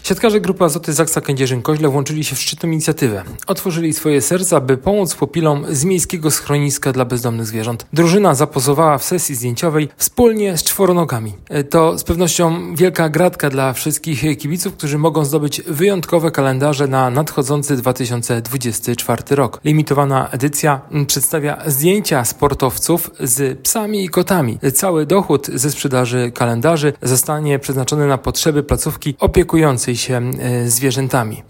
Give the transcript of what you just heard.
Siatkarze Grupy Azoty Zaksa Kędzierzyn-Koźle włączyli się w szczytną inicjatywę. Otworzyli swoje serca, by pomóc pupilom z miejskiego schroniska dla bezdomnych zwierząt. Drużyna zapozowała w sesji zdjęciowej wspólnie z czworonogami. To z pewnością wielka gratka dla wszystkich kibiców, którzy mogą zdobyć wyjątkowe kalendarze na nadchodzący 2024 rok. Limitowana edycja przedstawia zdjęcia sportowców z psami i kotami. Cały dochód ze sprzedaży kalendarzy zostanie przeznaczony na potrzeby placówki opiekującej się zwierzętami.